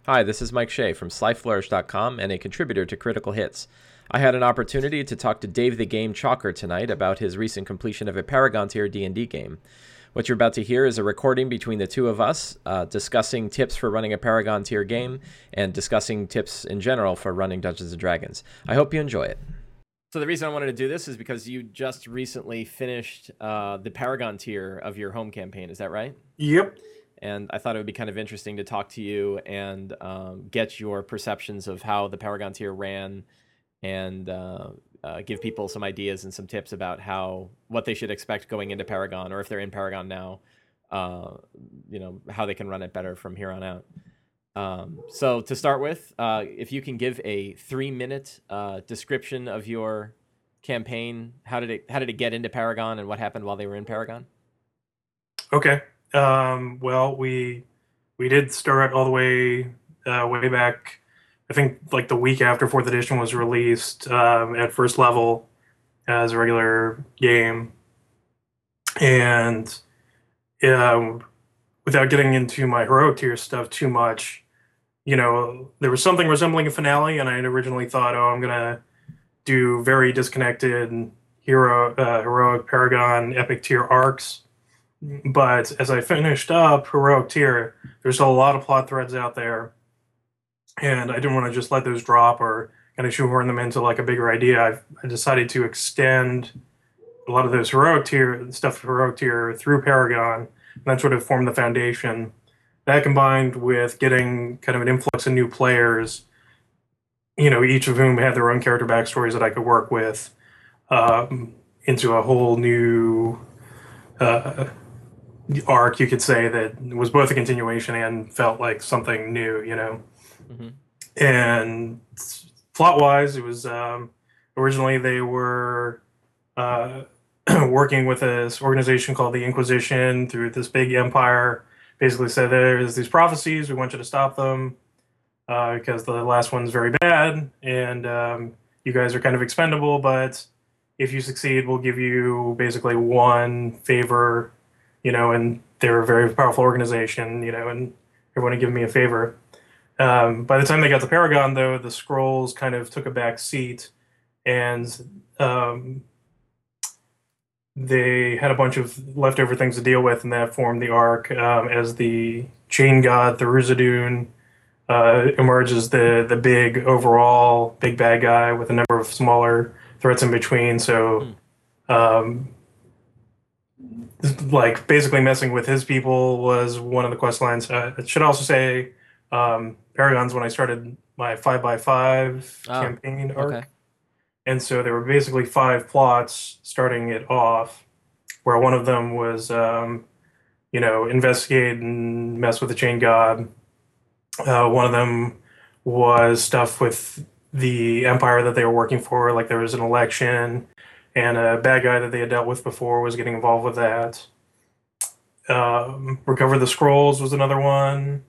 Hi, this is Mike Shea from SlyFlourish.com and a contributor to Critical Hits. I had an opportunity to talk to Dave the Game Chalker tonight about his recent completion of a Paragon tier D&D game. What you're about to hear is a recording between the two of us discussing tips for running a Paragon tier game and discussing tips in general for running Dungeons & Dragons. I hope you enjoy it. So the reason I wanted to do this is because you just recently finished the Paragon tier of your home campaign. Is that right? Yep. And I thought it would be kind of interesting to talk to you and get your perceptions of how the Paragon tier ran and give people some ideas and some tips about what they should expect going into Paragon, or if they're in Paragon now, how they can run it better from here on out. So to start with, if you can give a 3-minute description of your campaign, how did it get into Paragon and what happened while they were in Paragon? Okay. Well, we did start all the way back. I think like the week after Fourth Edition was released at first level as a regular game, and um, without getting into my heroic tier stuff too much, there was something resembling a finale, and I had originally thought, oh, I'm gonna do very disconnected heroic Paragon epic tier arcs. But as I finished up heroic tier, there's a lot of plot threads out there, and I didn't want to just let those drop or kind of shoehorn them into like a bigger idea. I decided to extend a lot of those heroic tier stuff, heroic tier through Paragon, and that sort of formed the foundation. That combined with getting kind of an influx of new players, each of whom had their own character backstories that I could work with, into a whole new uh, arc, you could say, that was both a continuation and felt like something new. Mm-hmm. And plot wise, it was originally they were uh, working with this organization called the Inquisition through this big empire. Basically, said there's these prophecies, we want you to stop them because the last one's very bad, and you guys are kind of expendable, but if you succeed, we'll give you basically one favor, and they're a very powerful organization, and everyone to give me a favor. By the time they got to Paragon, though, the scrolls kind of took a back seat, and they had a bunch of leftover things to deal with, and that formed the arc as the Chain God, the Ruzadun, emerges the big overall big bad guy with a number of smaller threats in between. So, like basically messing with his people was one of the quest lines. I should also say, Paragon's when I started my 5x5 campaign arc, okay. and so there were basically 5 plots starting it off, where one of them was, investigate and mess with the Chain God. One of them was stuff with the empire that they were working for, like there was an election, and a bad guy that they had dealt with before was getting involved with that. Recover the scrolls was another one,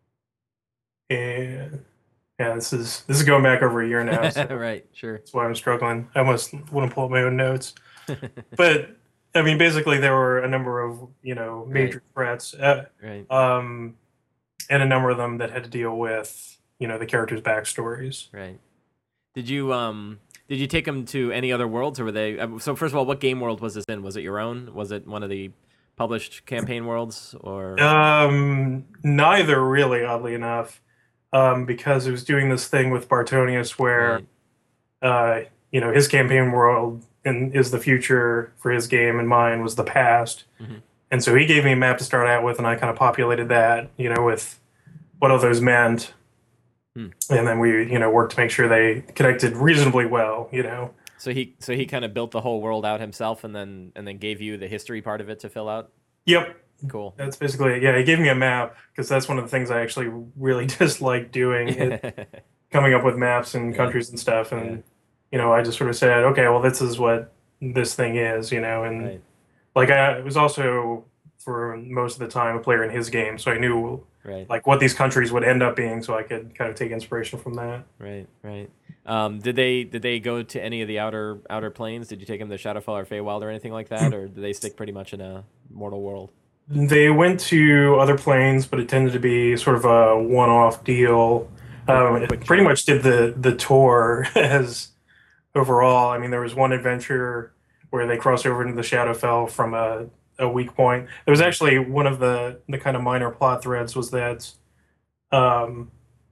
and yeah, this is going back over a year now. So Right, sure. that's why I'm struggling. I almost want to pull up my own notes, but I mean, basically there were a number of major threats, Right. and a number of them that had to deal with the characters' backstories. Right. Did you take them to any other worlds, or were they? So first of all, what game world was this in? Was it your own? Was it one of the published campaign worlds, or? Neither really, oddly enough, because it was doing this thing with Bartonius where, Right. his campaign world is the future for his game, and mine was the past. Mm-hmm. And so he gave me a map to start out with, and I kind of populated that, with what all those meant. And then we, worked to make sure they connected reasonably well. So he kind of built the whole world out himself, and then gave you the history part of it to fill out. Yep. Cool. That's basically it. Yeah, he gave me a map because that's one of the things I actually really dislike doing, is coming up with maps and countries and stuff. And I just sort of said, okay, well, this is what this thing is, and Right. like I was also for most of the time a player in his game, so I knew Right. like what these countries would end up being, so I could kind of take inspiration from that. Right. Right. Did they go to any of the outer planes? Did you take them to Shadowfell or Feywild or anything like that, or did they stick pretty much in a mortal world? They went to other planes, but it tended to be sort of a one-off deal. Quick It pretty trip. much did the tour as overall. I mean, there was one adventure where they crossed over into the Shadowfell from a weak point. There was Hmm. actually one of the kind of minor plot threads was that um,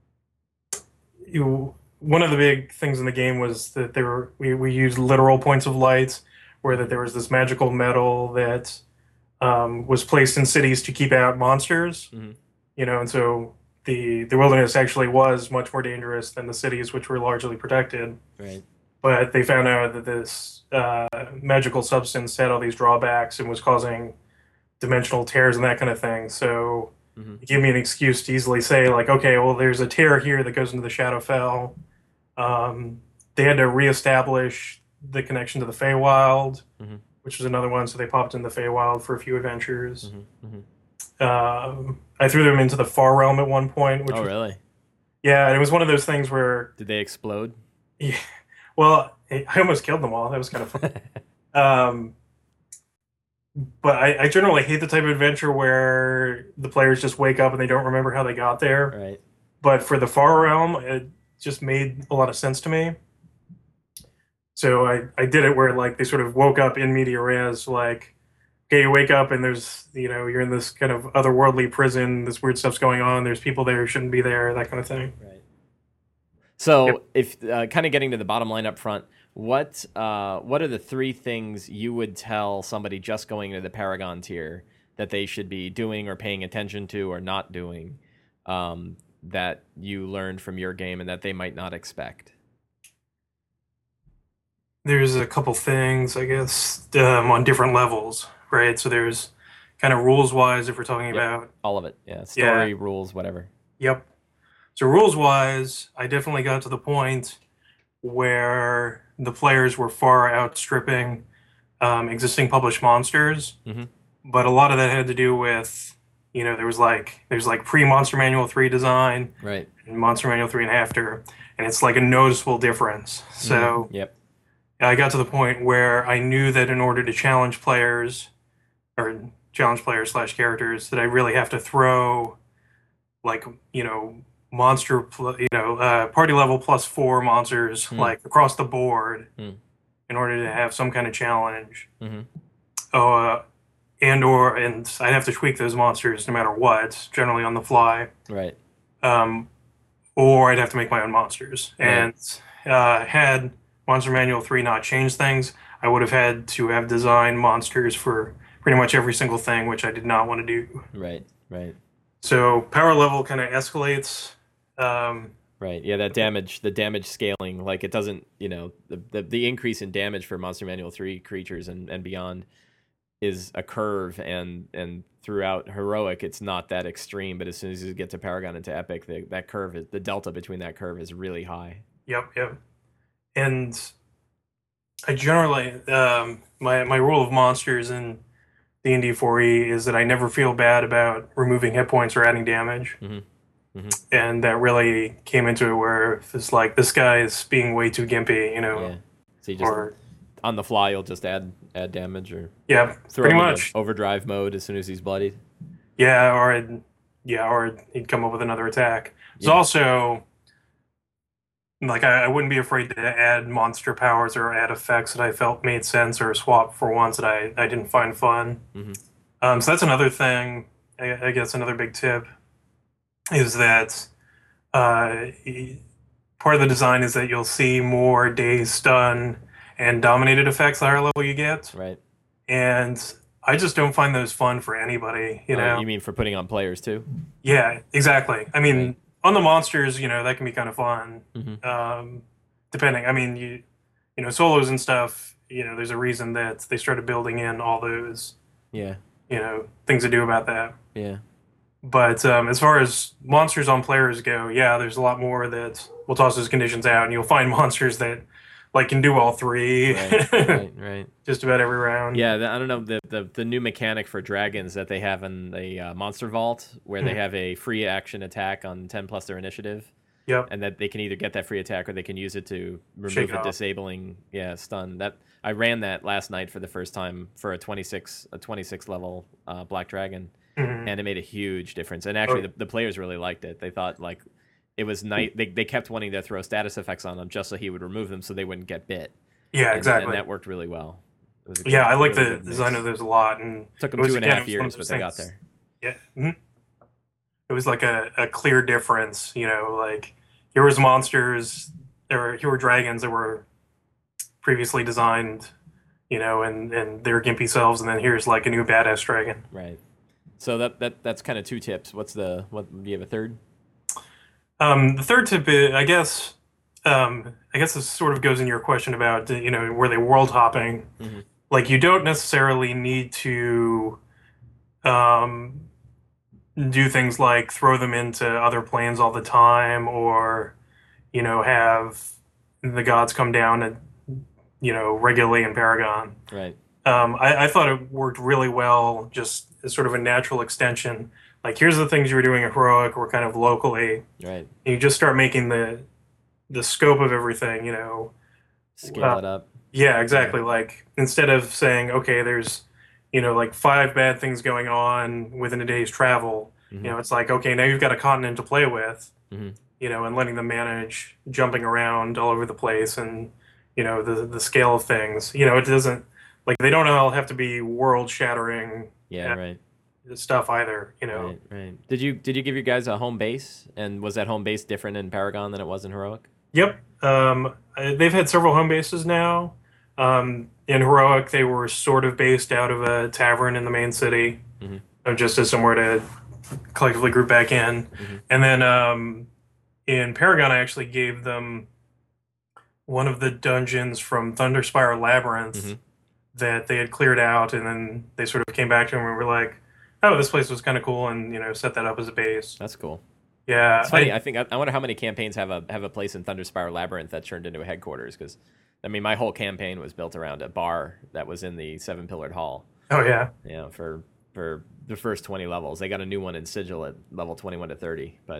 one of the big things in the game was that we used literal points of light, where that Hmm. there was this magical metal that was placed in cities to keep out monsters, Hmm. and so the wilderness actually was much more dangerous than the cities, which were largely protected. Right. But they found out that this magical substance had all these drawbacks and was causing dimensional tears and that kind of thing. So Hmm. it gave me an excuse to easily say, like, okay, well, there's a tear here that goes into the Shadowfell. Um, they had to reestablish the connection to the Feywild, Hmm. which was another one. So they popped in the Feywild for a few adventures. Hmm. Hmm. I threw them into the Far Realm at one point, which Oh, was, really? yeah, it was one of those things where, Did they explode? yeah, well, I almost killed them all. That was kind of fun. Um, but I generally hate the type of adventure where the players just wake up and they don't remember how they got there. Right. But for the Far Realm, it just made a lot of sense to me. So I did it where like they sort of woke up in media res, like, okay, you wake up and there's, you're in this kind of otherworldly prison, this weird stuff's going on, there's people there who shouldn't be there, that kind of thing. Right. Yep. So, if kind of getting to the bottom line up front, what are the three things you would tell somebody just going into the Paragon tier that they should be doing or paying attention to or not doing, that you learned from your game and that they might not expect? There's a couple things, I guess, on different levels, right? So there's kind of rules wise, if we're talking Yep, about, all of it. Yeah, yeah, story, rules, whatever. yep. So rules wise, I definitely got to the point where the players were far outstripping existing published monsters, Hmm. but a lot of that had to do with, there's like pre-Monster Manual 3 design Right. and Monster Manual 3 and after, and it's like a noticeable difference. Hmm. So Yep. I got to the point where I knew that in order to challenge players or challenge players slash characters, that I really have to throw like, monster, party level +4 monsters Mm. like across the board Mm. in order to have some kind of challenge. Hmm. Oh, and I'd have to tweak those monsters no matter what, generally on the fly. Right. Um, or I'd have to make my own monsters. Right. And had Monster Manual 3 not changed things, I would have had to have designed monsters for pretty much every single thing, which I did not want to do. Right. Right. So power level kind of escalates. Um, Right. Yeah, the damage scaling, like it doesn't, the increase in damage for Monster Manual 3 creatures and beyond is a curve, and throughout heroic it's not that extreme, but as soon as you get to Paragon and to epic, that curve is the delta between that curve is really high. yep, yep. And I generally, my rule of monsters in D&D 4E is that I never feel bad about removing hit points or adding damage. Hmm. Hmm. And that really came into it where it's like this guy is being way too gimpy, Yeah. So you just or on the fly you'll just add damage or yeah, throw pretty him into much. overdrive mode as soon as he's bloodied. Yeah, or he'd come up with another attack. It's Yeah. also like I wouldn't be afraid to add monster powers or add effects that I felt made sense or swap for ones that I didn't find fun. Hmm. So that's another thing. I guess another big tip is that uh, part of the design is that you'll see more daze, stun, and dominated effects the higher level you get. Right. And I just don't find those fun for anybody, Oh, you mean for putting on players too? Yeah, exactly. I Right. mean, on the monsters, that can be kind of fun. Hmm. Depending. I mean, solos and stuff, there's a reason that they started building in all those, Yeah. things to do about that. Yeah. But as far as monsters on players go, yeah, there's a lot more that will toss those conditions out, and you'll find monsters that like can do all three Right. Right. Right. just about every round. Yeah, I don't know the new mechanic for dragons that they have in the Monster Vault, where they Mhm. have a free action attack on 10 plus their initiative. Yep. and that they can either get that free attack or they can use it to Shake remove it a off. disabling stun. That I ran that last night for the first time for a 26 level Black Dragon, Mhm. and it made a huge difference. And actually, Oh. the players really liked it. They thought like it was nice. They kept wanting to throw status effects on him just so he would remove them so they wouldn't get bit. Yeah, And exactly. that worked really well. It was a Yeah, I like really the good design mix. of those a lot, and Took them it was 2.5 again, it was one of years, but those they got things. there. Yeah. It was like a clear difference, like here was monsters or here were dragons that were previously designed, and they're gimpy selves, and then here's like a new badass dragon. Right. So that's kind of 2 tips. What do you have a third? The third tip, I guess this sort of goes in your question about, were they world hopping? Mm-hmm. Like you don't necessarily need to um, do things like throw them into other planes all the time, or have the gods come down and regularly in Paragon. Right. I thought it worked really well, just as sort of a natural extension. Like here's the things you were doing at Heroic, or kind of locally. Right. And you just start making the scope of everything. Scale it up. Yeah, exactly. Like instead of saying, okay, there's like 5 bad things going on within a day's travel. Mm-hmm. It's like, okay, now you've got a continent to play with. Mm-hmm. And letting them manage jumping around all over the place, and the scale of things. It doesn't, like, they don't all have to be world shattering Yeah. Right. stuff either. Right. Right. Did you give your guys a home base? And was that home base different in Paragon than it was in Heroic? Yep. They've had several home bases now. In Heroic, they were sort of based out of a tavern in the main city, just as somewhere to collectively group back in. Mm-hmm. And then in Paragon, I actually gave them one of the dungeons from Thunderspire Labyrinth that they had cleared out, and then they sort of came back to him and were like, "Oh, this place was kind of cool," and set that up as a base. That's cool. Yeah, it's funny. I wonder how many campaigns have a place in Thunderspire Labyrinth that turned into a headquarters. Because I mean, my whole campaign was built around a bar that was in the 7-pillared hall. Oh yeah. For the first 20 levels. They got a new one in Sigil at level 21 to 30, but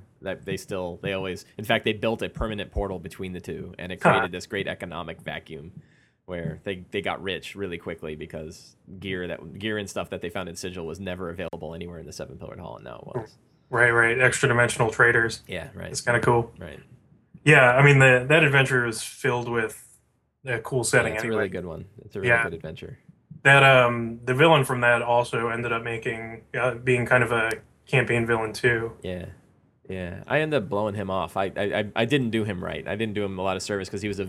they always, in fact, they built a permanent portal between the two, and it created this great economic vacuum where they got rich really quickly because gear and stuff that they found in Sigil was never available anywhere in the 7-pillared hall, and now it was. Right. Extra dimensional traders. Yeah, right. It's kind of cool. Right. Yeah, I mean that adventure is filled with a cool setting. Yeah, it's anyway. a really good one. It's a really good adventure. That the villain from that also ended up being kind of a campaign villain too. Yeah. I ended up blowing him off. I didn't do him right. I didn't do him a lot of service because he was a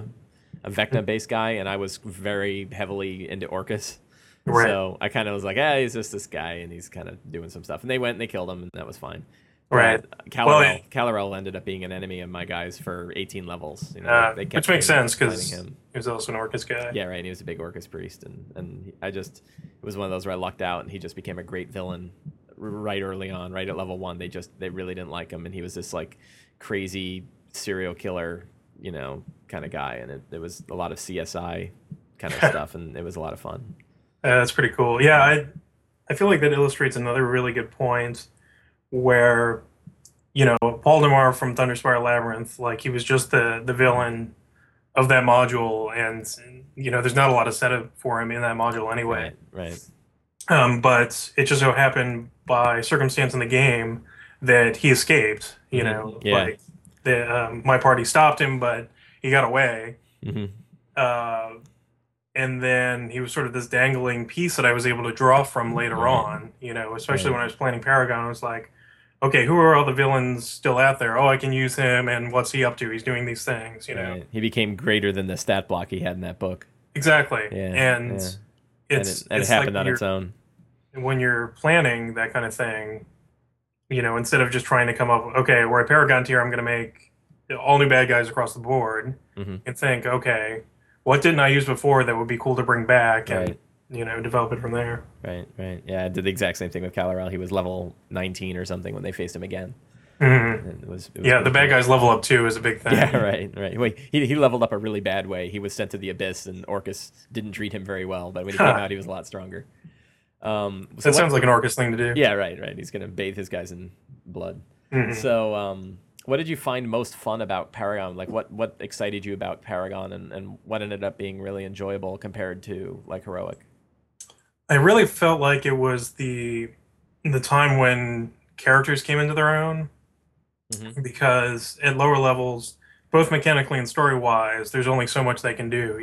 Vecna based guy, and I was very heavily into Orcus. Right. So I kind of was like, he's just this guy, and he's kind of doing some stuff. And they went and they killed him, and that was fine. Right. Calarel ended up being an enemy of my guys for 18 levels. They kept which makes sense because him. He was also an Orcus guy. Yeah, right. And he was a big Orcus priest, and it was one of those where I lucked out, and he just became a great villain right early on, right at level 1. They really didn't like him, and he was this like crazy serial killer, kind of guy, and it was a lot of CSI kind of stuff, and it was a lot of fun. That's pretty cool. Yeah, I feel like that illustrates another really good point where, Paul Demar from Thunderspire Labyrinth, like he was just the villain of that module, and there's not a lot of setup for him in that module anyway. Right. But it just so happened by circumstance in the game that he escaped. Like my party stopped him, but he got away. And then he was sort of this dangling piece that I was able to draw from later on, especially when I was planning Paragon. I was like, okay, who are all the villains still out there? Oh, I can use him, and what's he up to? He's doing these things, Right. He became greater than the stat block he had in that book. Exactly. Yeah. And it happened like on its own. When you're planning that kind of thing, instead of just trying to come up, okay, we're at Paragon tier, I'm going to make all new bad guys across the board, and think, okay, what didn't I use before that would be cool to bring back, and develop it from there. Right. Yeah, I did the exact same thing with Calarel. He was level 19 or something when they faced him again. And it was the bad guys level up too is a big thing. Yeah, right. Wait, he leveled up a really bad way. He was sent to the Abyss, and Orcus didn't treat him very well. But when he came out, he was a lot stronger. Sounds like an Orcus thing to do. Yeah, right. He's gonna bathe his guys in blood. So What did you find most fun about Paragon? Like, what excited you about Paragon, and what ended up being really enjoyable compared to like Heroic? I really felt like it was the time when characters came into their own, Hmm. because at lower levels, both mechanically and story wise, there's only so much they can do.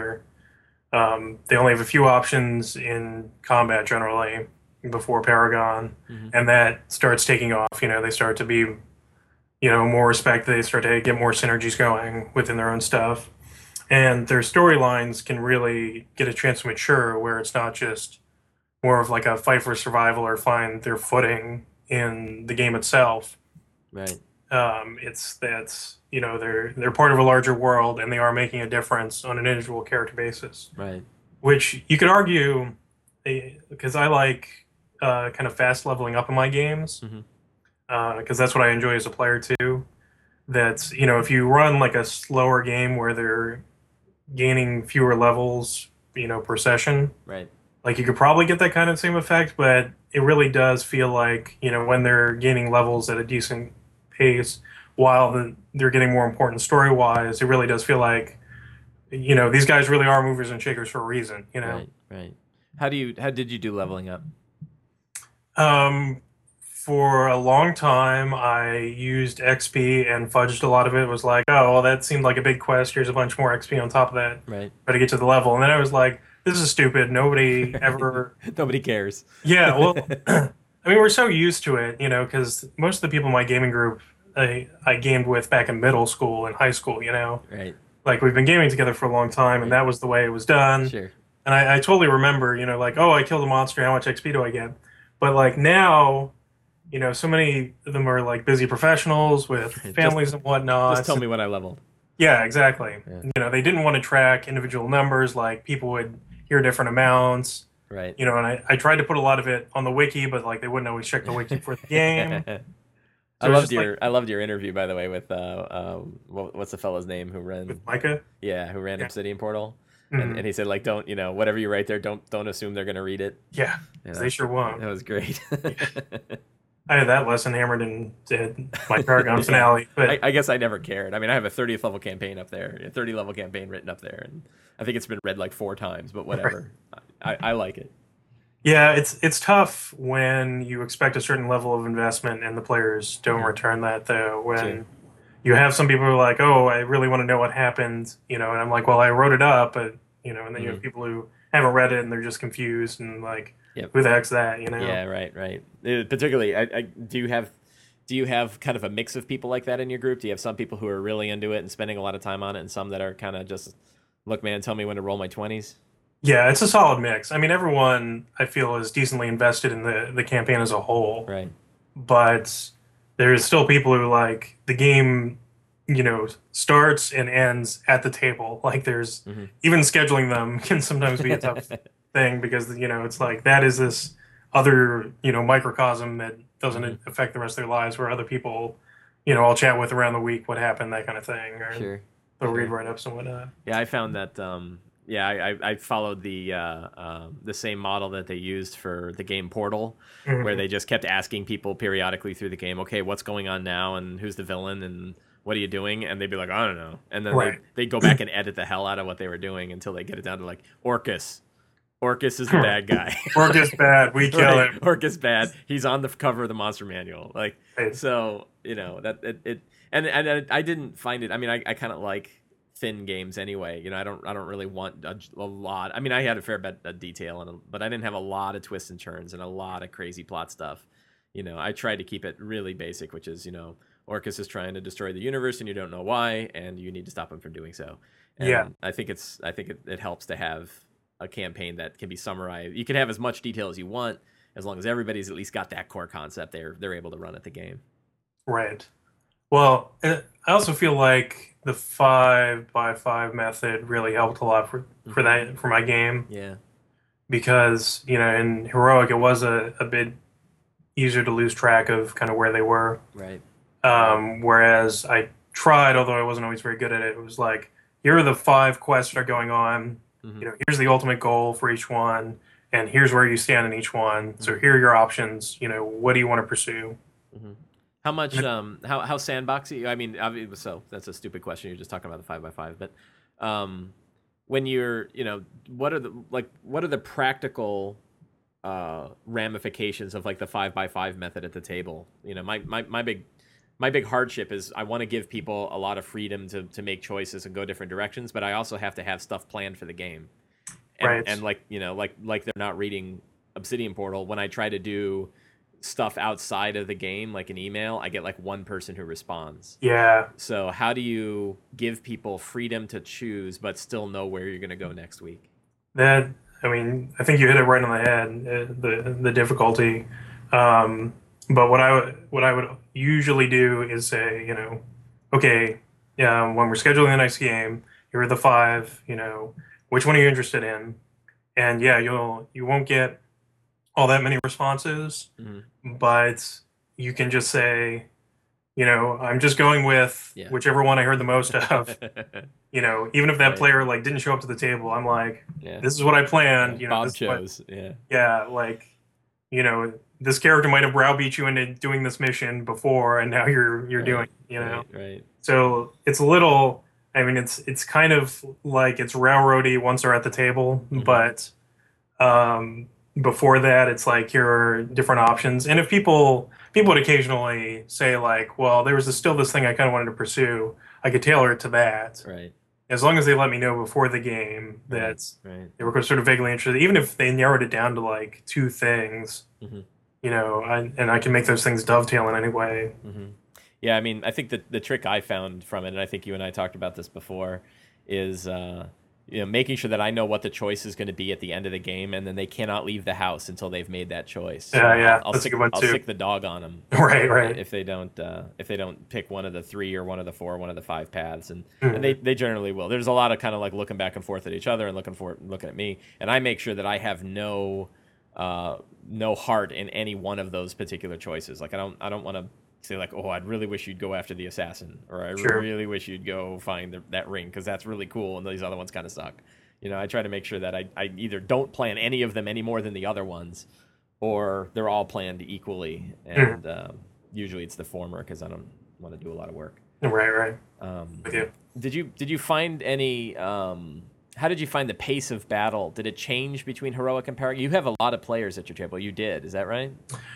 They only have a few options in combat generally before Paragon, Hmm. and that starts taking off. They start to be, more respect. They start to get more synergies going within their own stuff, and their storylines can really get a chance to mature, where it's not just more of like a fight for survival or find their footing in the game itself. Right. It's that's they're part of a larger world, and they are making a difference on an individual character basis, Right. which you could argue, because I like kind of fast leveling up in my games, Hmm. because that's what I enjoy as a player too. That's if you run like a slower game where they're gaining fewer levels, per session, Right. like you could probably get that kind of same effect, but it really does feel like, when they're gaining levels at a decent pace, while they're getting more important story wise, it really does feel like, these guys really are movers and shakers for a reason. Right. Right. How did you do leveling up? Um, for a long time, I used XP and fudged a lot of it. It was like, oh, well, that seemed like a big quest. Here's a bunch more XP on top of that. Right. Try to get to the level. And then I was like, this is stupid. Nobody ever. Nobody cares. Yeah, well, I mean, we're so used to it, because most of the people in my gaming group I gamed with back in middle school and high school. Right. Like we've been gaming together for a long time, and Right. that was the way it was done. Sure. And I totally remember, like, oh, I killed a monster. How much XP do I get? But like now, so many of them are like busy professionals with just families and just whatnot. tell me when I leveled. Yeah, exactly. Yeah. They didn't want to track individual numbers. Like people would hear different amounts. Right. And I tried to put a lot of it on the wiki, but like they wouldn't always check the wiki for the game. So it's just like I loved your interview, by the way, with what's the fellow's name who with ran Micah. who ran Yeah. Obsidian Portal, Mhm. and he said like don't whatever you write there, don't assume they're gonna read it. Yeah, Yeah, 'cause they sure won't. that was great. I had that lesson hammered into my Paragon Yeah, finale, but I guess I never cared. I mean, I have a 30th level campaign up there, a 30 level campaign written up there, and I think it's been read like 4 times, but whatever. I like it. yeah, it's tough when you expect a certain level of investment and the players don't Mhm. return that, though. Sure. When you have some people who are like, "Oh, I really want to know what happened," and I'm like, "Well, I wrote it up," but and then you have Hmm. people who haven't read it and they're just confused and like, Yep. "Who the heck's that?" Yeah. Right. Right. Particularly, do you have kind of a mix of people like that in your group? Do you have some people who are really into it and spending a lot of time on it, and some that are kind of just, look, man, tell me when to roll my 20s? Yeah, it's a solid mix. I mean, everyone I feel is decently invested in the campaign as a whole, Right. but there's still people who like the game, starts and ends at the table. Like there's Hmm. even scheduling them can sometimes be a tough thing because it's like that is this other, microcosm that Hmm. doesn't affect the rest of their lives where other people, I'll chat with around the week what happened, that kind of thing, or Sure. they'll read Sure. write-ups and whatnot. Yeah, I found that. Yeah, I followed the same model that they used for the game Portal, where Mhm. they just kept asking people periodically through the game, okay, what's going on now, and who's the villain, and what are you doing? And they'd be like, I don't know, and then Right. they go back and edit the hell out of what they were doing until they get it down to like Orcus. Orcus is the bad guy. Work is bad. We kill Right. him. Orcus bad. He's on the cover of the monster manual. Like, Right. so that it and I didn't find it. I mean, I kind of like thin games anyway. I don't really want a lot. I mean, I had a fair bit of detail, but I didn't have a lot of twists and turns and a lot of crazy plot stuff. I tried to keep it really basic, which is, Orcus is trying to destroy the universe and you don't know why, and you need to stop him from doing so. Yeah. And I think it helps to have a campaign that can be summarized. You can have as much detail as you want, as long as everybody's at least got that core concept. They're able to run at the game. Right. Well, I also feel like the 5x5 method really helped a lot for that for my game, Yeah. because in heroic it was a bit easier to lose track of kind of where they were. Right. Whereas I tried, although I wasn't always very good at it. It was like, here are the 5 quests that are going on. Hmm. Here's the ultimate goal for each one, and here's where you stand in each one. So here are your options. What do you want to pursue? Hmm. How much how sandboxy? I mean, obviously, so that's a stupid question. You're just talking about the 5x5, but um, when you're, what are the practical ramifications of like the 5x5 method at the table? My big hardship is I want to give people a lot of freedom to make choices and go different directions, but I also have to have stuff planned for the game. And Right. like, like they're not reading Obsidian Portal. When I try to do stuff outside of the game, like an email, I get like one person who responds. Yeah. So how do you give people freedom to choose but still know where you're going to go next week? That, I mean, I think you hit it right on the head, the difficulty. Um, but what I would usually do is say, okay, yeah, when we're scheduling the next game, here are the five, which one are you interested in? And yeah, you won't get all that many responses, Hmm. but you can just say, I'm just going with Yeah. whichever one I heard the most of. Even if that Right. player like didn't show up to the table, I'm like, Yeah. this is what I Yeah. planned. Bob This is what, chose. Yeah. yeah, like, this character might have browbeat you into doing this mission before, and now you're doing, Right. it, you know. Right. Right. So it's a little, I mean, it's kind of like it's railroady once they're at the table, Hmm. but um, before that, it's like here are different options. And if people would occasionally say like, well, there was still this thing I kind of wanted to pursue, I could tailor it to that Right. as long as they let me know before the game Right. that Right. they were sort of vaguely interested, even if they narrowed it down to like two things, Hmm. and I can make those things dovetail in any way. Hmm. Yeah, I mean, I think that the trick I found from it, and I think you and I talked about this before, is making sure that I know what the choice is going to be at the end of the game, and then they cannot leave the house until they've made that choice. So Yeah, I'll yeah, I'll that's a sick good one I'll too. sick the dog on them Right, right. if they don't pick one of the three or one of the four, one of the five paths, and Mhm. they generally will. There's a lot of kind of like looking back and forth at each other and looking at me, and I make sure that I have no heart in any one of those particular choices. Like I don't want to say like, oh, I'd really wish you'd go after the assassin, or I Sure. really wish you'd go find that ring because that's really cool, and these other ones kind of suck. I try to make sure that I either don't plan any of them any more than the other ones, or they're all planned equally, Mhm. and usually it's the former because I don't want to do a lot of work. Right, right. Um, With you. did you find any? How did you find the pace of battle? Did it change between heroic and paragon? You have a lot of players at your table. You did, is that right?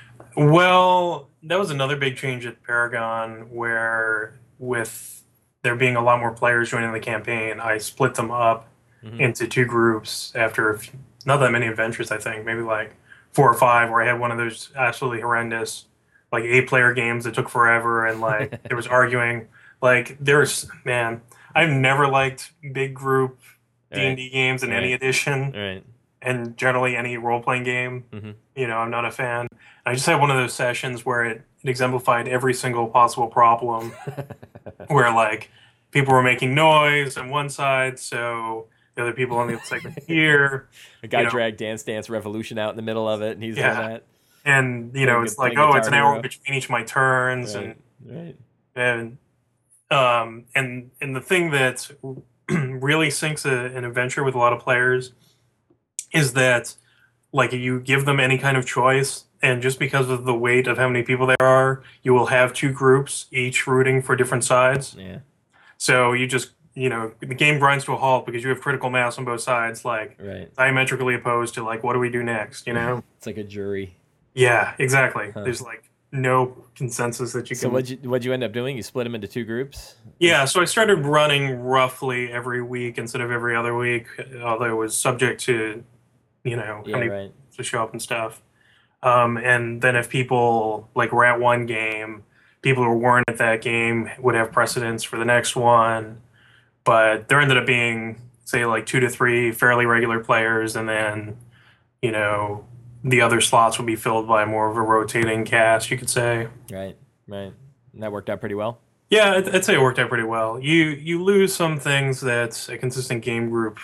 Well, that was another big change at Paragon, where with there being a lot more players joining the campaign, I split them up Hmm. into two groups after not that many adventures, I think, maybe like four or five, where I had one of those absolutely horrendous, like 8-player games that took forever and like there was arguing. Like there's, man, I've never liked big group Right, D&D games in any right, edition right. and generally any role-playing game. Hmm. I'm not a fan. I just had one of those sessions where it exemplified every single possible problem where like people were making noise on one side, so the other people on the other side could hear, A you guy know, dragged Dance Dance Revolution out in the middle of it, and he's doing yeah. that, And it's like, playing oh, it's Guitar an hour Hero. between each of my turns, Right, right. and and the thing that really sinks an adventure with a lot of players is that like you give them any kind of choice, and just because of the weight of how many people there are, you will have two groups each rooting for different sides. Yeah, So you just, the game grinds to a halt because you have critical mass on both sides, like right. diametrically opposed to like, what do we do next, It's like a jury. Yeah, exactly. Huh. There's like no consensus that you So can. what'd you end up doing? You split them into two groups? Yeah, so I started running roughly every week instead of every other week, although it was subject to, how Yeah, many right. to show up and stuff. And then if people like were at one game, people who weren't at that game would have precedence for the next one. But there ended up being, say, like two to three fairly regular players, and then, you know, the other slots would be filled by more of a rotating cast, you could say. Right, right. And that worked out pretty well. Yeah, I'd say it worked out pretty well. You lose some things that a consistent game group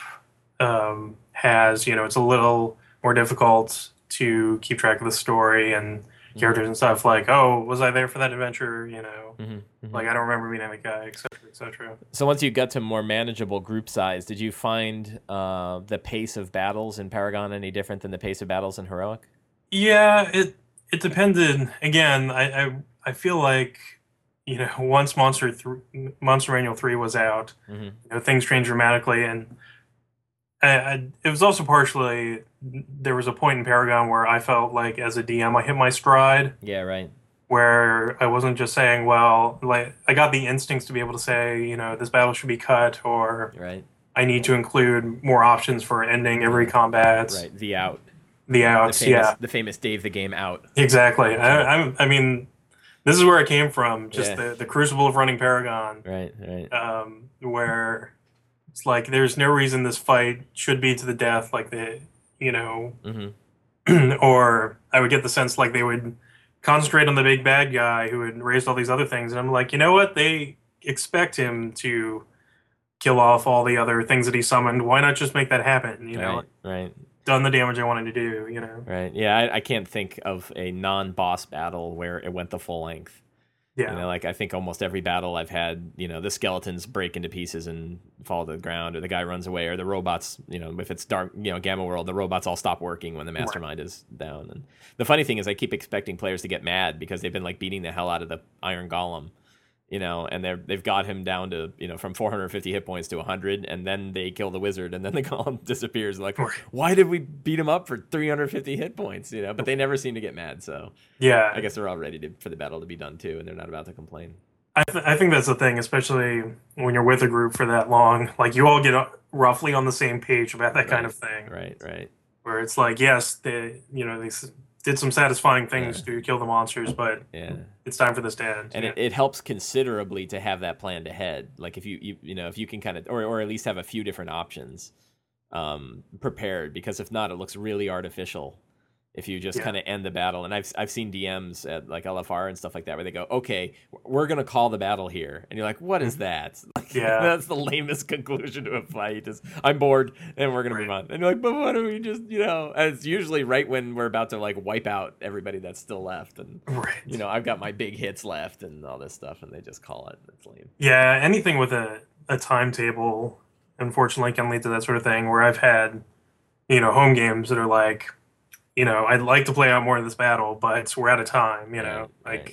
has. It's a little more difficult to keep track of the story and Hmm. characters and stuff. Like, oh, was I there for that adventure? Hmm. Hmm. Like I don't remember being that guy, etc., etc. So once you got to more manageable group size, did you find the pace of battles in Paragon any different than the pace of battles in Heroic? Yeah, it depended. Again, I I feel like, once Monster Manual 3 was out, Hmm. things changed dramatically, and it was also partially there was a point in Paragon where I felt like as a DM I hit my stride, Yeah, right, where I wasn't just saying, well, like I got the instincts to be able to say, this battle should be cut, or right. I need to include more options for ending every Yeah, combat. right. The out, The outs, yeah, the famous Dave the Game out. exactly. That's right. I mean, this is where it came from, just Yeah, the crucible of running Paragon, right, right. where it's like there's no reason this fight should be to the death, you know, Hmm. or I would get the sense like they would concentrate on the big bad guy who had raised all these other things, and I'm like, you know what? They expect him to kill off all the other things that he summoned. Why not just make that happen? Right, right, Done the damage I wanted to do. right. Yeah, I can't think of a non-boss battle where it went the full length. Yeah, Like I think almost every battle I've had, the skeletons break into pieces and fall to the ground, or the guy runs away, or the robots, if it's dark, Gamma World, the robots all stop working when the right. mastermind is down. And the funny thing is, I keep expecting players to get mad because they've been like beating the hell out of the Iron Golem, and they've got him down to from 450 hit points to 100, and then they kill the wizard, and then the golem disappears. Like, Right. why did we beat him up for 350 hit points? But they never seem to get mad, so. I Yeah, guess they're all ready for the battle to be done too, and they're not about to complain. I think that's the thing, especially when you're with a group for that long. Like you all get roughly on the same page about that kind Right, of thing, right, right. where it's like, yes, they did some satisfying things Yeah, to kill the monsters, but yeah. it's time for this to end. And Yeah, it helps considerably to have that planned ahead. Like if if you can kind of or at least have a few different options prepared, because if not, it looks really artificial if you just yeah, kind of end the battle. And I've seen DMs at like LFR and stuff like that where they go, okay, we're gonna call the battle here, and you're like, what is mhm, that? Like, yeah, that's the lamest conclusion to a fight. Is I'm bored and we're gonna move right, on. And you're like, but why don't we just And it's usually right when we're about to like wipe out everybody that's still left, and right. I've got my big hits left and all this stuff, and they just call it. It's lame. Yeah, anything with a timetable, unfortunately, can lead to that sort of thing. Where I've had home games that are like, I'd like to play out more of this battle, but we're out of time. Right, right. Like.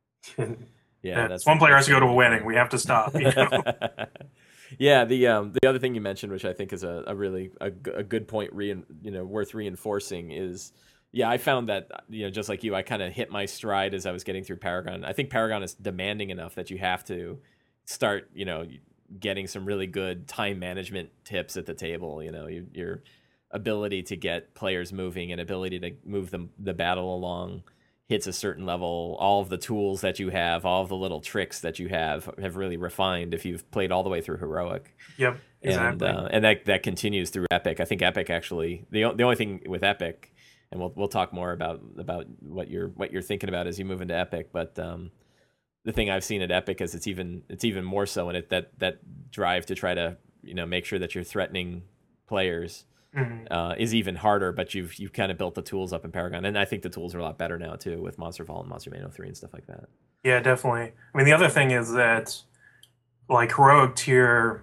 Yeah, This one player has that's to go to a certainly wedding. funny. We have to stop. Yeah, the other thing you mentioned, which I think is a really a good point, worth reinforcing, is yeah, I found that just like you, I kind of hit my stride as I was getting through Paragon. I think Paragon is demanding enough that you have to start getting some really good time management tips at the table. Your ability to get players moving and ability to move the battle along hits a certain level. All of the tools that you have, all of the little tricks that you have really refined if you've played all the way through heroic. Yep, And exactly. that continues through epic. I think epic actually, the only thing with epic, and we'll talk more about what you're thinking about as you move into epic, but the thing I've seen at epic is it's even more so in it, that drive to try to make sure that you're threatening players Mhm. is even harder, but you've kind of built the tools up in Paragon, and I think the tools are a lot better now too with Monster Fall and Monster Manual 3 and stuff like that. Yeah, definitely. I mean, the other thing is that, like heroic tier,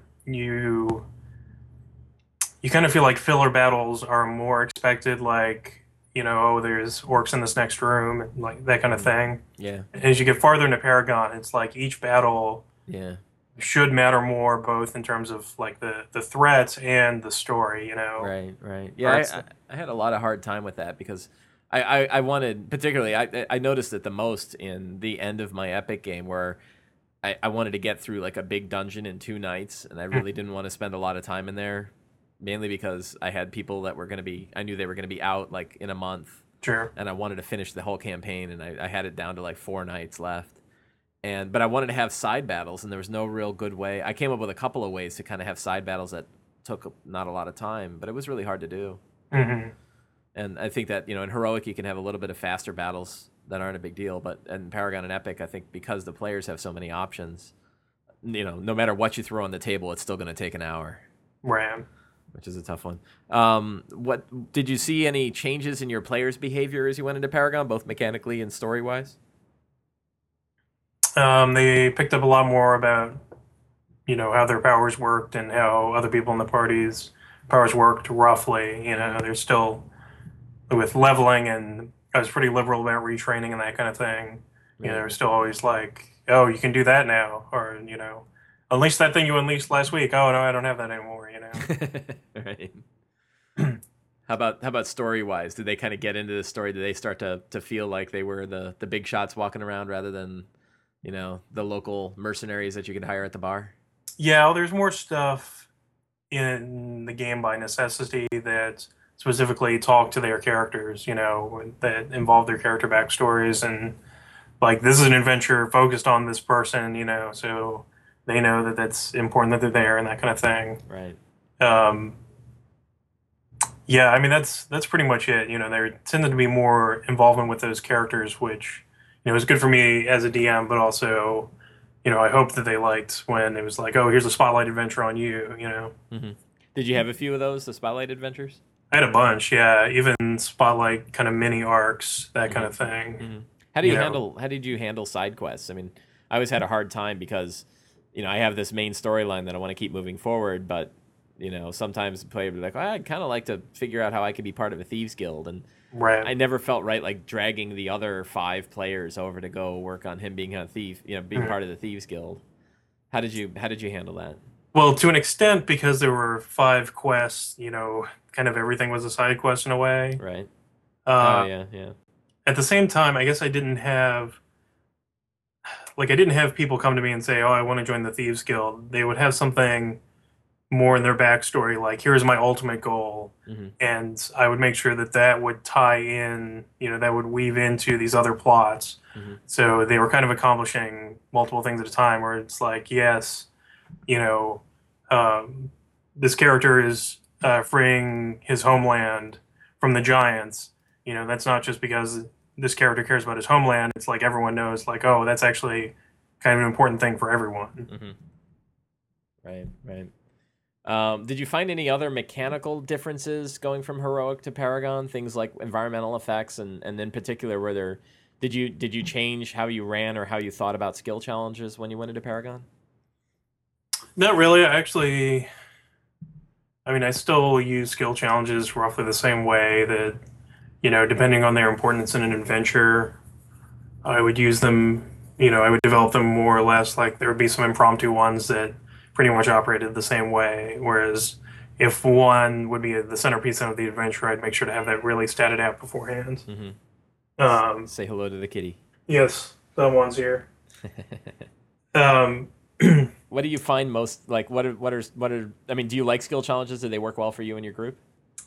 you kind of feel like filler battles are more expected. Like, oh, there's orcs in this next room, and like that kind of Mm. thing. Yeah, And as you get farther into Paragon, it's like each battle yeah, should matter more, both in terms of like the threats and the story. right, right. Or Yeah, it's I had a lot of hard time with that because I wanted, particularly I noticed it the most in the end of my epic game where I wanted to get through like a big dungeon in 2 nights, and I really didn't want to spend a lot of time in there, mainly because I had people that were I knew they were gonna be out like in a month, sure. and I wanted to finish the whole campaign, and I had it down to like 4 nights left. But I wanted to have side battles, and there was no real good way. I came up with a couple of ways to kind of have side battles that took not a lot of time, but it was really hard to do. Hmm. And I think that in heroic you can have a little bit of faster battles that aren't a big deal, but in Paragon and Epic, I think because the players have so many options, no matter what you throw on the table, it's still going to take an hour, Ram. which is a tough one. What did you see any changes in your players' behavior as you went into Paragon, both mechanically and story wise? They picked up a lot more about how their powers worked and how other people in the party's powers worked roughly. They're still with leveling, and I was pretty liberal about retraining and that kind of thing. You know, Right. they're still always like, oh, you can do that now, or unleash that thing you unleashed last week. Oh no, I don't have that anymore. Right. How about story wise? Did they kind of get into the story? Did they start to feel like they were the big shots walking around rather than, the local mercenaries that you could hire at the bar? Yeah, well, there's more stuff in the game by necessity that specifically talk to their characters, that involve their character backstories, and like this is an adventure focused on this person, so they know that that's important that they're there and that kind of thing. Right. Um, yeah, I mean that's pretty much it. There tended to be more involvement with those characters, which is good for me as a DM, but also, I hope that they liked when it was like, oh, here's a spotlight adventure on you. Hmm. Did you have a few of those, the Spotlight Adventures? I had a bunch, yeah, even spotlight kind of mini arcs, that kind Hmm. of thing. Hmm. You know, How did you handle side quests? I mean, I always had a hard time because, I have this main storyline that I want to keep moving forward, but sometimes the player would be like, I'd kind of like to figure out how I could be part of a thieves guild, and right. I never felt right like dragging the other five players over to go work on him being a thief, being Mhm. part of the thieves guild. How did you handle that? Well, to an extent, because there were five quests, kind of everything was a side quest in a way. Right. Oh Uh, yeah, yeah. at the same time, I guess I didn't have people come to me and say, "Oh, I want to join the Thieves Guild." They would have something more in their backstory, like, "Here's my ultimate goal," Hmm. and I would make sure that that would tie in, that would weave into these other plots. Hmm. So they were kind of accomplishing multiple things at a time, where it's like, yes, you know, um, this character is freeing his homeland from the giants. That's not just because this character cares about his homeland. It's like everyone knows, like, oh, that's actually kind of an important thing for everyone. Hmm. Right, right. Did you find any other mechanical differences going from heroic to Paragon? Things like environmental effects, and in particular, were there? Did you change how you ran or how you thought about skill challenges when you went into Paragon? Not really. I mean, I still use skill challenges roughly the same way that, depending on their importance in an adventure, I would use them, I would develop them more or less like there would be some impromptu ones that pretty much operated the same way. Whereas if one would be the centerpiece of the adventure, I'd make sure to have that really statted out beforehand. Hmm. Um, Say hello to the kitty. yes, someone's here. Um, What do you find most like? What are? I mean, do you like skill challenges? Do they work well for you and your group?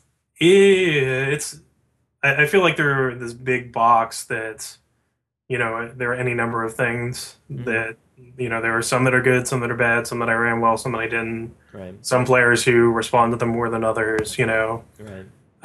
it's I feel like they're this big box that there are any number of things Hmm. that there are some that are good, some that are bad, some that I ran well, some that I didn't. Right. Some players who respond to them more than others. Right.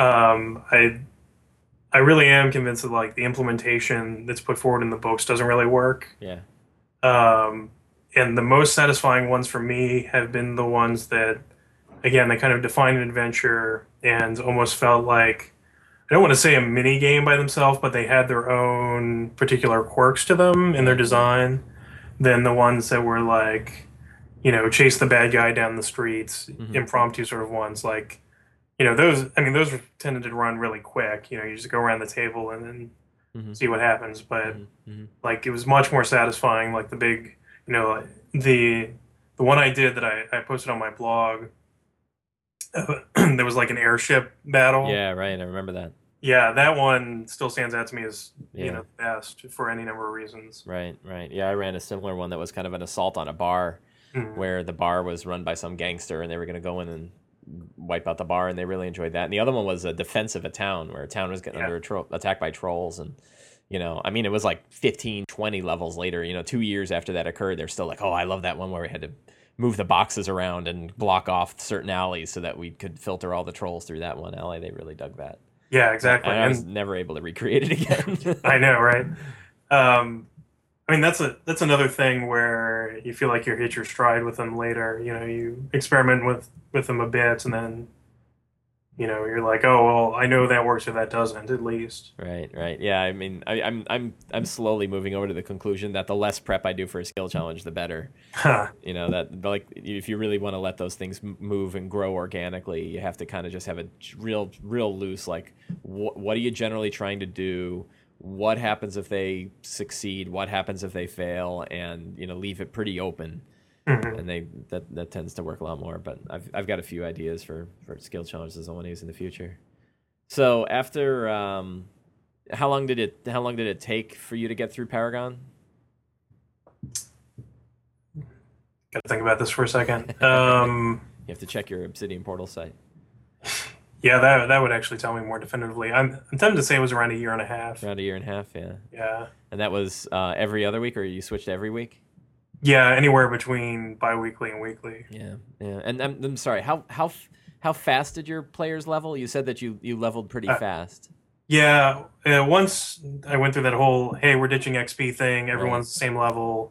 I really am convinced that like the implementation that's put forward in the books doesn't really work. Yeah. Um, and the most satisfying ones for me have been the ones that, again, they kind of define an adventure and almost felt like, I don't want to say a mini game by themselves, but they had their own particular quirks to them in their Right. design than the ones that were like, chase the bad guy down the streets, Hmm. impromptu sort of ones. Like, those tended to run really quick. You just go around the table and then Hmm. see what happens. But Hmm. Hmm. like, it was much more satisfying. Like the big, the the one I did that I posted on my blog, there was like an airship battle. Yeah. Right. I remember that. Yeah, that one still stands out to me as, Yeah. the best for any number of reasons. Right. Right. Yeah. I ran a similar one that was kind of an assault on a bar, Mhm. where the bar was run by some gangster and they were going to go in and wipe out the bar, and they really enjoyed that. And the other one was a defense of a town, where a town was getting Yeah. under attacked by trolls, and I mean, it was like 15, 20 levels later. 2 years after that occurred, they're still like, oh, I love that one where we had to move the boxes around and block off certain alleys so that we could filter all the trolls through that one alley. They really dug that. Yeah, And exactly. I was And never able to recreate it I again. know, right? Um, I mean, that's another thing where you feel like you hit your stride with them later. You experiment with them a bit, and then you're like, oh well, I know that works or that doesn't, at least. Right, right. Yeah, I mean, I'm slowly moving over to the conclusion that the less prep I do for a skill challenge, the better. Huh. That, like, if you really want to let those things move and grow organically, you have to kind of just have a real loose, like, what are you generally trying to do? what happens if they succeed, what happens if they fail, and leave it pretty open. Hmm. And that tends to work a lot more. But I've got a few ideas for skill challenges I want to use in the future. So after how long did it take for you to get through Paragon? Got to think about this for a second. You have to check your Obsidian Portal site. Yeah, that would actually tell me more definitively. I'm tempted to say it was around a year and a half. Around a year and a half, yeah. Yeah. And that was every other week, or you switched every week? Yeah, anywhere between biweekly and weekly. Yeah, yeah. And I'm sorry, how fast did your players level? You said that you leveled pretty fast. Yeah, once I went through that whole, hey, we're ditching XP thing, Right, everyone's the same level.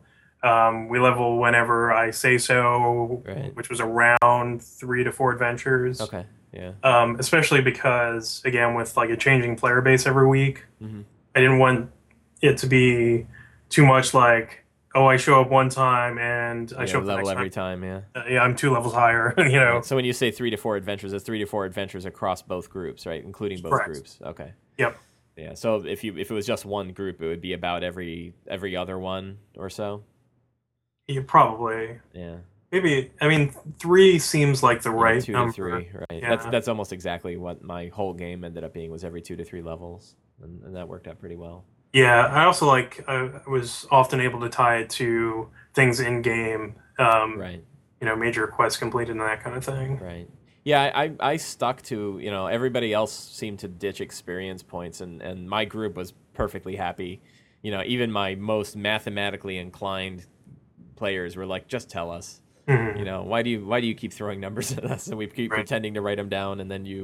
We level whenever I say so, right. which was around 3 to 4 adventures. Okay, yeah. Especially because, again, with like a changing player base every week, Mm-hmm. I didn't want it to be too much like, oh, I show up one time and I show up the Level next every time. time, yeah. Yeah, I'm 2 levels higher, you know. Right. So when you say 3 to 4 adventures, it's 3 to 4 adventures across both groups, right? Including both Correct. groups. Okay. Yep. Yeah. So if it was just one group, it would be about every other one or so. Yeah, probably. Yeah. Maybe, I mean, 3 seems like the Yeah, right 2 to 3, number. right? Yeah. That's almost exactly what my whole game ended up being, was every 2 to 3 levels, and that worked out pretty well. Yeah, I also like, I was often able to tie it to things in game, Right. major quests completed and that kind of thing. Right. Yeah, I stuck to, everybody else seemed to ditch experience points, and my group was perfectly happy. Even my most mathematically inclined players were like, just tell us. Hmm. Why do you keep throwing numbers at us, and we keep Right. pretending to write them down, and then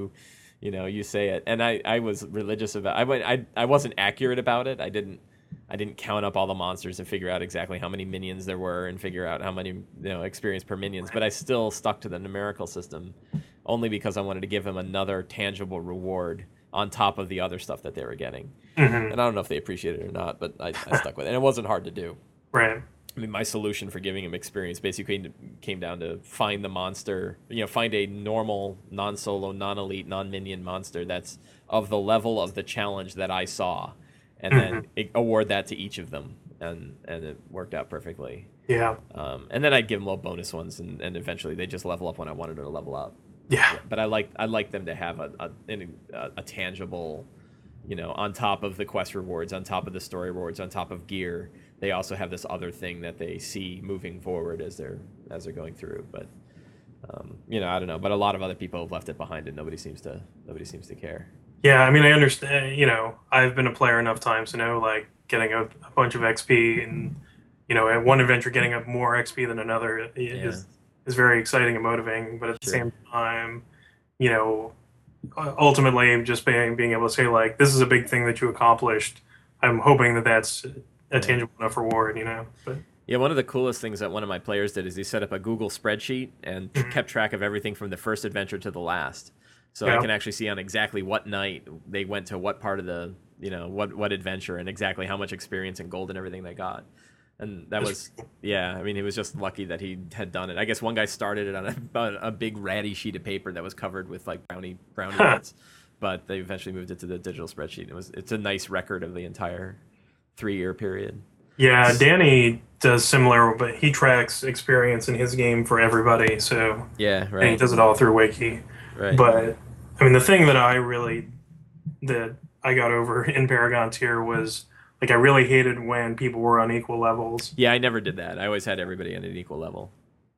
you say it. And I was religious about, I wasn't accurate about it. I didn't count up all the monsters and figure out exactly how many minions there were and figure out how many experience per minions, but I still stuck to the numerical system, only because I wanted to give them another tangible reward on top of the other stuff that they were getting. Hmm. And I don't know if they appreciated it or not, but I stuck with it, and it wasn't hard to do. Right. I mean, my solution for giving him experience basically came down to find the monster, find a normal, non-solo, non-elite, non-minion monster that's of the level of the challenge that I saw, and Hmm. then award that to each of them, and it worked out perfectly. Yeah. And then I'd give them little bonus ones, and eventually they just level up when I wanted them to level up. Yeah. But I like them to have a tangible, on top of the quest rewards, on top of the story rewards, on top of gear, they also have this other thing that they see moving forward as they're going through. But I don't know. But a lot of other people have left it behind, and nobody seems to care. Yeah, I mean, I understand, I've been a player enough times to know, like, getting a bunch of XP and, at one adventure getting up more XP than another Yeah, is very exciting and motivating. But at the sure. same time, you know, ultimately just being able to say, like, this is a big thing that you accomplished. I'm hoping that that's a Yeah. tangible enough reward. But Yeah, one of the coolest things that one of my players did is he set up a Google spreadsheet and mhm, kept track of everything from the first adventure to the last. So I yeah, can actually see on exactly what night they went to what part of the, what adventure, and exactly how much experience and gold and everything they got. And that that's was, yeah, I mean, he was just lucky that he had done it. I guess one guy started it on a big ratty sheet of paper that was covered with like brownie huh. bits, but they eventually moved it to the digital spreadsheet. It's a nice record of the entire 3-year period. Yeah, Danny does similar, but he tracks experience in his game for everybody. So, Yeah, and he right, does it all through Wiki. right. But I mean, the thing that I got over in Paragon tier was like I really hated when people were on equal levels. Yeah, I never did that. I always had everybody at an equal level.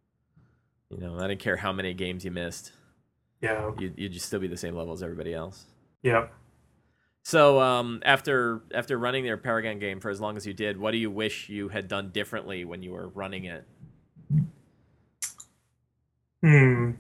I didn't care how many games you missed. Yeah, You'd just still be the same level as everybody else. yeah. So after running their Paragon game for as long as you did, what do you wish you had done differently when you were running it? Hmm.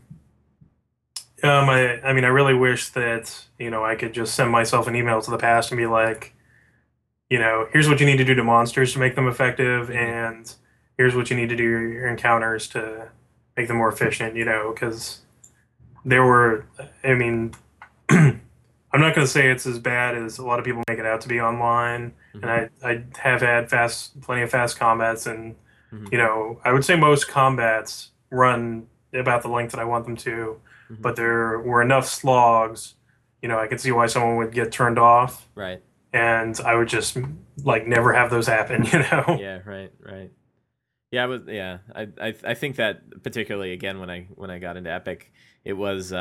I mean, I really wish that I could just send myself an email to the past and be like, here's what you need to do to monsters to make them effective, Hmm. and here's what you need to do your encounters to make them more efficient. Because there were, I mean, I'm not going to say it's as bad as a lot of people make it out to be online, and Hmm. I have had plenty of fast combats, and Hmm. I would say most combats run about the length that I want them to, Hmm. but there were enough slogs, I could see why someone would get turned off, Right. and I would just like never have those happen, you know? Yeah, right, right. Yeah, I think that particularly again when I got into Epic, it was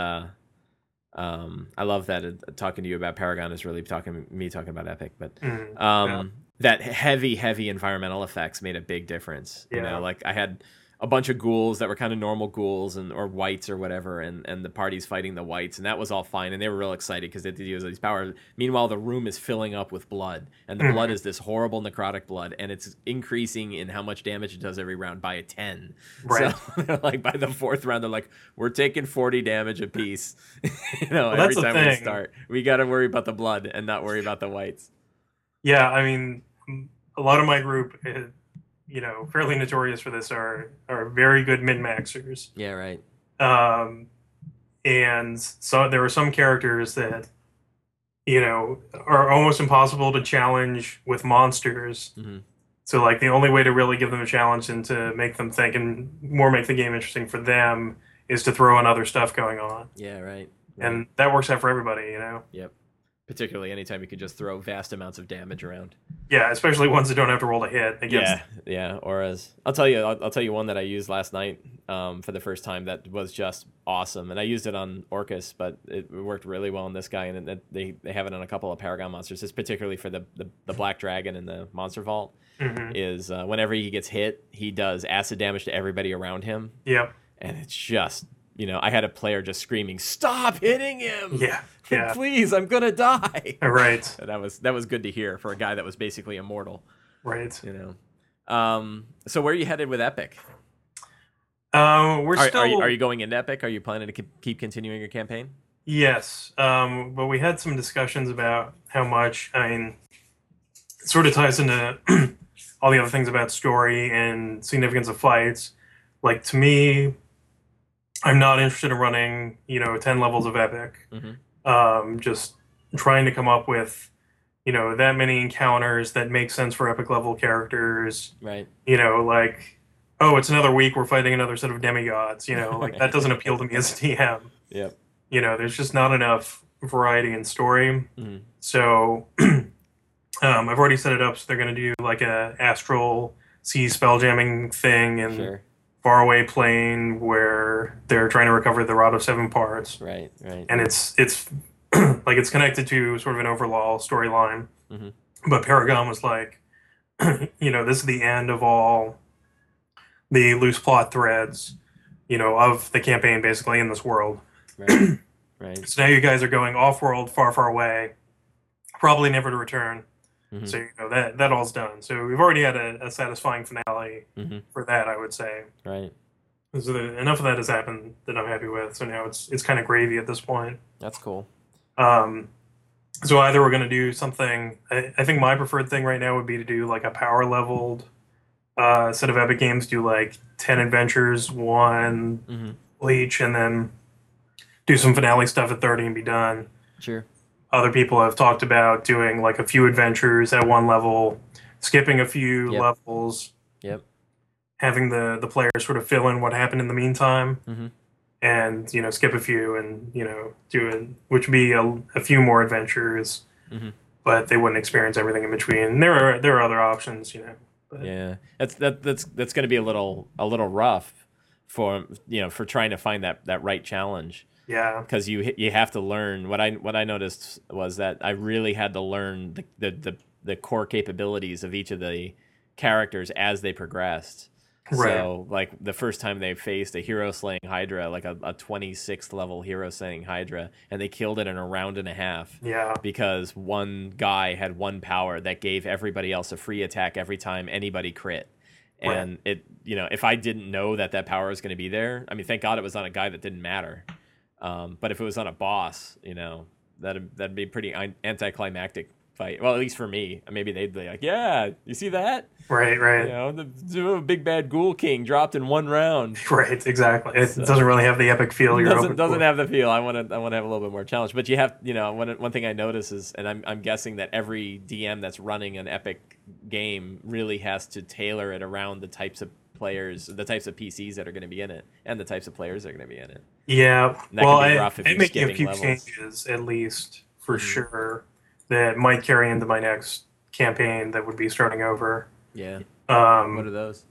I love that talking to you about Paragon is really talking about Epic, but Yeah, that heavy environmental effects made a big difference. You know, yeah. like I had a bunch of ghouls that were kind of normal ghouls and or whites or whatever, and the party's fighting the whites, and that was all fine, and they were real excited because they did use these powers. Meanwhile, the room is filling up with blood, and the blood Mhm. is this horrible necrotic blood, and it's increasing in how much damage it does every round by a 10. So Right. like by the fourth round, they're like, we're taking 40 damage apiece. Well, that's Every the time we thing. start, we got to worry about the blood and not worry about the whites. Yeah, I mean, a lot of my group, fairly notorious for this, are very good min maxers. Yeah, right. Um, and so there are some characters that are almost impossible to challenge with monsters. Hmm. So like the only way to really give them a challenge and to make them think and more make the game interesting for them is to throw in other stuff going on. Yeah, right, right. And that works out for everybody. Yep. Particularly anytime you could just throw vast amounts of damage around. Yeah, especially ones that don't have to roll to hit against. Yeah, yeah. Auras. I'll tell you one that I used last night for the first time that was just awesome, and I used it on Orcus, but it worked really well on this guy, and they have it on a couple of Paragon monsters. It's particularly for the Black Dragon and the Monster Vault. Hmm. Is whenever he gets hit, he does acid damage to everybody around him, Yep. and it's just I had a player just screaming, "Stop hitting him! Yeah. Yeah. Please, I'm gonna die!" Right. And that was good to hear for a guy that was basically immortal. Right. So where are you headed with Epic? We're Are still you going into Epic? Are you planning to keep continuing your campaign? yes. But we had some discussions about how much. I mean, it sort of ties into all the other things about story and significance of fights. Like to me, I'm not interested in running, 10 levels of epic. Hmm. Just trying to come up with, that many encounters that make sense for epic level characters. Right. Like, oh, it's another week, we're fighting another set of demigods. Like that doesn't appeal to me as a DM. Yep. There's just not enough variety in story. Hmm. So I've already set it up so they're going to do like a astral sea spelljamming thing in Sure. faraway plane where they're trying to recover the Rod of Seven Parts, Right. Right. and it's like it's connected to sort of an overall storyline. Hmm. But Paragon was like, this is the end of all the loose plot threads, of the campaign basically in this world. Right. Right. So now you guys are going off world, far, far away, probably never to return. Hmm. So that all's done. So we've already had a satisfying finale Hmm. for that, I would say. Right. So enough of that has happened that I'm happy with. So now it's kind of gravy at this point. That's cool. Um, so either we're going to do something. I think my preferred thing right now would be to do like a power leveled set of epic games. Do like 10 adventures, one Hmm. each, and then do some finale stuff at 30 and be done. Sure. Other people have talked about doing like a few adventures at one level, skipping a few Yep. levels, Yep. having the players sort of fill in what happened in the meantime, Hmm. and skip a few and do it, which would be a few more adventures, Hmm. but they wouldn't experience everything in between. And there are other options, but Yeah. That's going to be a little rough for for trying to find that right challenge. yeah, Because you have to learn what I noticed was that I really had to learn the core capabilities of each of the characters as they progressed. right, So like the first time they faced a hero slaying Hydra, like a 26th level hero slaying Hydra, and they killed it in a round and a half yeah, because one guy had one power that gave everybody else a free attack every time anybody crit. right, And if I didn't know that power was going to be there, I mean, thank God it was on a guy that didn't matter. But if it was on a boss, that'd be pretty anticlimactic fight. Well, at least for me. Maybe they'd be like, "Yeah, you see that? right, right, The big bad ghoul king dropped in one round." right, exactly. It So doesn't really have the epic feel you're hoping doesn't for. have the feel. I want to have a little bit more challenge. But you have, one thing I notice is, and I'm guessing that every DM that's running an epic game really has to tailor it around the types of players, the types of PCs that are going to be in it, and the types of players that are going to be in it. Yeah, And that well, can be rough if I'm you're making a skipping few levels. changes at least for Hmm. sure. that might carry into my next campaign that would be starting over. Yeah. What are Um, those?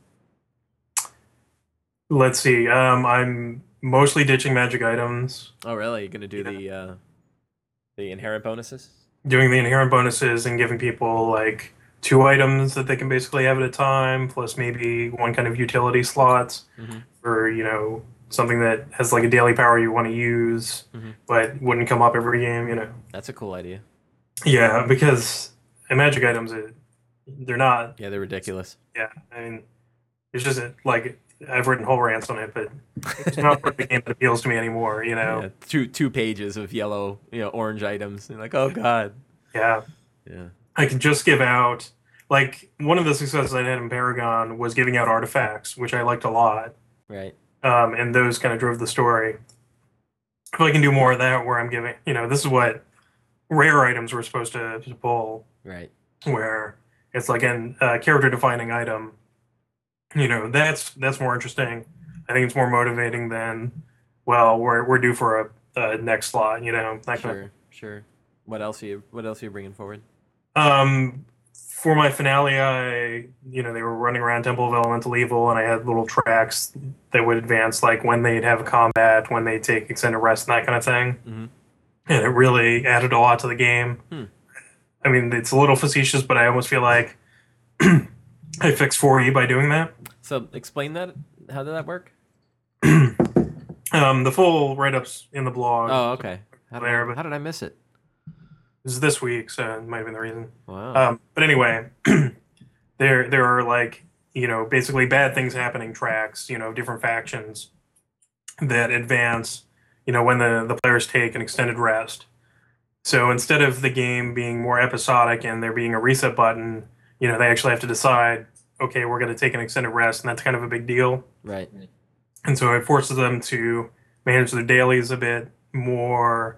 let's see. I'm mostly ditching magic items. Oh, really? You're gonna do Yeah. the inherent bonuses? Doing the inherent bonuses and giving people like 2 items that they can basically have at a time, plus maybe one kind of utility slots Mm-hmm. for, something that has like a daily power you want to use, Mm-hmm. but wouldn't come up every game. That's a cool idea. Yeah, because magic items, they're not. Yeah, they're ridiculous. Yeah, I mean, it's just like I've written whole rants on it, but it's not part of the game that appeals to me anymore. Yeah, two pages of yellow, orange items. And like, oh god. Yeah, Yeah. I could just give out like one of the successes I had in Paragon was giving out artifacts, which I liked a lot, Right. and those kind of drove the story. If I can do more of that, where I'm giving, this is what rare items were supposed to pull, Right. where it's like an character defining item. That's more interesting. I think it's more motivating than, well, we're due for a next slot. That kind of. Sure. What else are you bringing forward? For my finale, they were running around Temple of Elemental Evil, and I had little tracks that would advance, like when they'd have a combat, when they take extended rest, and that kind of thing. Mm-hmm. And it really added a lot to the game. Hmm. I mean, it's a little facetious, but I almost feel like I fixed 4E by doing that. So explain that. How did that work? The full write-ups in the blog. Oh, okay. There, but How did I miss it? this is this week, so it might have been the reason. Wow. But anyway, there are like basically bad things happening tracks, different factions that advance, when the players take an extended rest. So instead of the game being more episodic and there being a reset button, they actually have to decide, okay, we're going to take an extended rest, and that's kind of a big deal. Right. And so it forces them to manage their dailies a bit more,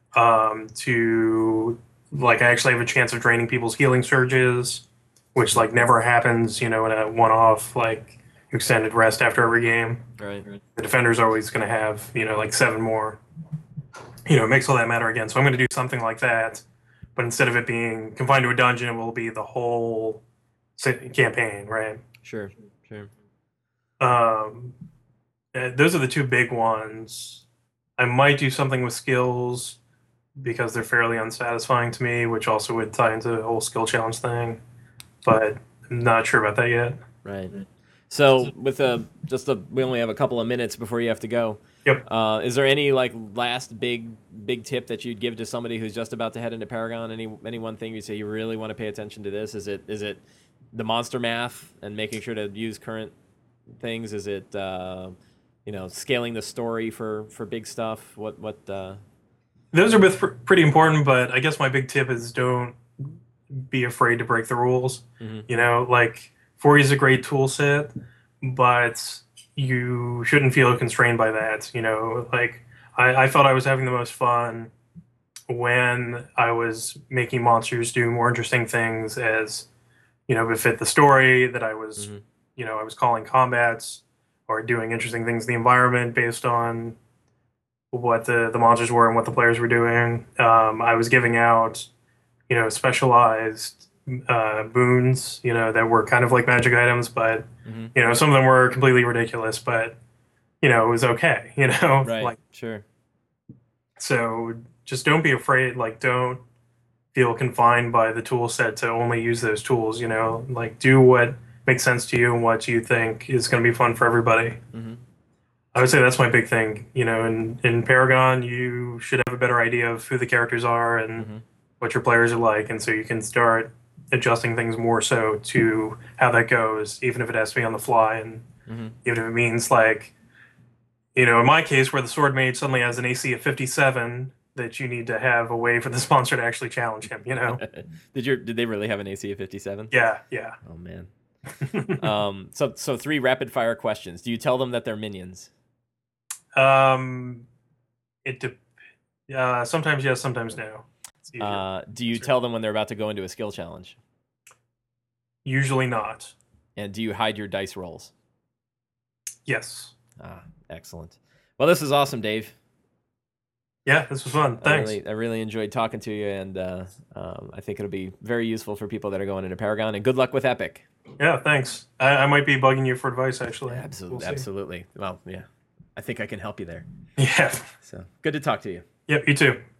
to like I actually have a chance of draining people's healing surges, which like never happens, in a one-off like extended rest after every game. Right. The defender's always going to have, like 7 more. It makes all that matter again. So I'm going to do something like that, but instead of it being confined to a dungeon, it will be the whole campaign, right? Sure. Those are the 2 big ones. I might do something with skills because they're fairly unsatisfying to me, which also would tie into the whole skill challenge thing, but I'm not sure about that yet. Right. So with we only have a couple of minutes before you have to go. Yep. Is there any like last big tip that you'd give to somebody who's just about to head into Paragon? Any one thing you say you really want to pay attention to this? Is it the monster math and making sure to use current things? Is it scaling the story for big stuff? What? Those are both pretty important, but I guess my big tip is don't be afraid to break the rules. Mm-hmm. Like 4E is a great tool set, but you shouldn't feel constrained by that. Like I felt I was having the most fun when I was making monsters do more interesting things as, befit the story that I was, Mm-hmm. I was calling combats or doing interesting things in the environment based on what the monsters were and what the players were doing. I was giving out, specialized boons, that were kind of like magic items, but Mm-hmm. some of them were completely ridiculous, but it was okay, Right. like Sure. so. Just don't be afraid. Like don't feel confined by the tool set to only use those tools. Like do what makes sense to you and what you think is going to be fun for everybody. Mm-hmm. I would say that's my big thing. In Paragon, you should have a better idea of who the characters are and Mm-hmm. what your players are like, and so you can start adjusting things more so to how that goes, even if it has to be on the fly, and Mm-hmm. even if it means like, in my case, where the sword mage suddenly has an AC of 57, that you need to have a way for the sponsor to actually challenge him. Did they really have an AC of 57? Yeah. Oh man. So 3 rapid fire questions. Do you tell them that they're minions? It sometimes yes, sometimes no. Do you tell them when they're about to go into a skill challenge? Usually not. And do you hide your dice rolls? Yes. Excellent. Well, this is awesome, Dave. Yeah, this was fun. Thanks. I really enjoyed talking to you, and I think it'll be very useful for people that are going into Paragon. And good luck with Epic. Yeah, thanks. I might be bugging you for advice, actually. Absolutely, absolutely. Well, yeah, I think I can help you there. Yeah. So good to talk to you. Yep, you too.